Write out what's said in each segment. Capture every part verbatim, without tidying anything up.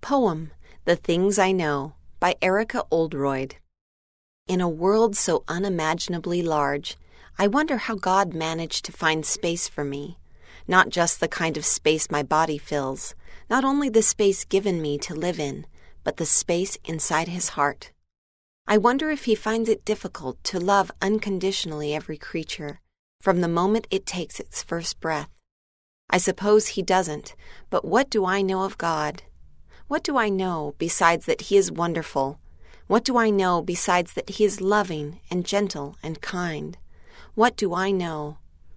Poem, The Things I Know, by Erica Oldroyd. In a world so unimaginably large, I wonder how God managed to find space for me. Not just the kind of space my body fills, not only the space given me to live in, but the space inside His heart. I wonder if He finds it difficult to love unconditionally every creature, from the moment it takes its first breath. I suppose He doesn't, but what do I know of God? What do I know besides that He is wonderful? What do I know besides that He is loving and gentle and kind? What do I know?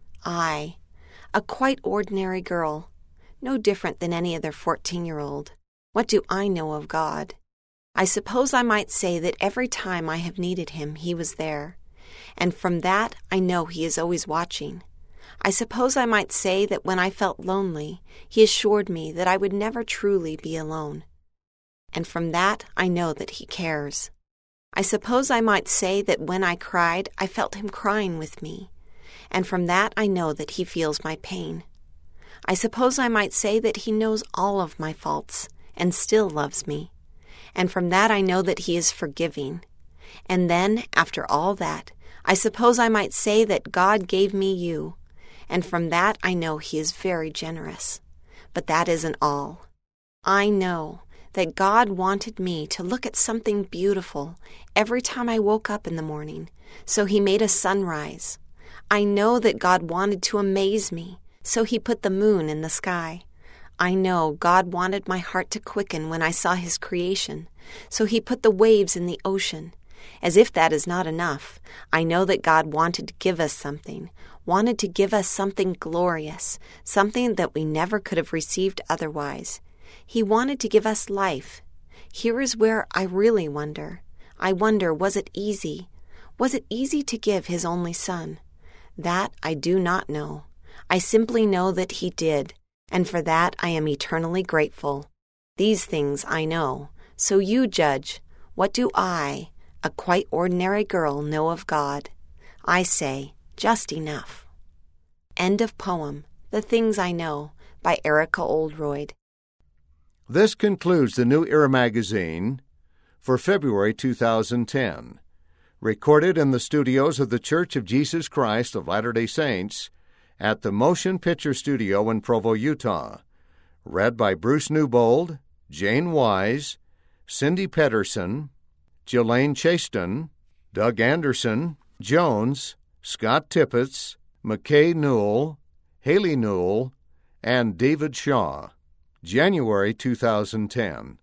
I, a quite ordinary girl, no different than any other fourteen-year-old. What do I know of God? I suppose I might say that every time I have needed Him, He was there. And from that, I know He is always watching. I suppose I might say that when I felt lonely, He assured me that I would never truly be alone. And from that, I know that He cares. I suppose I might say that when I cried, I felt Him crying with me. And from that, I know that He feels my pain. I suppose I might say that He knows all of my faults and still loves me. And from that, I know that He is forgiving. And then, after all that, I suppose I might say that God gave me you. And from that, I know He is very generous. But that isn't all. I know that God wanted me to look at something beautiful every time I woke up in the morning, so He made a sunrise. I know that God wanted to amaze me, so He put the moon in the sky. I know God wanted my heart to quicken when I saw His creation, so He put the waves in the ocean. As if that is not enough, I know that God wanted to give us something, wanted to give us something glorious, something that we never could have received otherwise. He wanted to give us life. Here is where I really wonder. I wonder, was it easy? Was it easy to give His only Son? That I do not know. I simply know that He did, and for that I am eternally grateful. These things I know, so you judge. What do I, a quite ordinary girl, know of God? I say, just enough. End of poem, The Things I Know, by Erica Oldroyd. This concludes the New Era magazine for February two thousand ten. Recorded in the studios of the Church of Jesus Christ of Latter-day Saints at the Motion Picture Studio in Provo, Utah. Read by Bruce Newbold, Jane Wise, Cindy Pedersen, Jelaine Chaston, Doug Anderson, Jones, Scott Tippett, McKay Newell, Haley Newell, and David Shaw. January two thousand ten.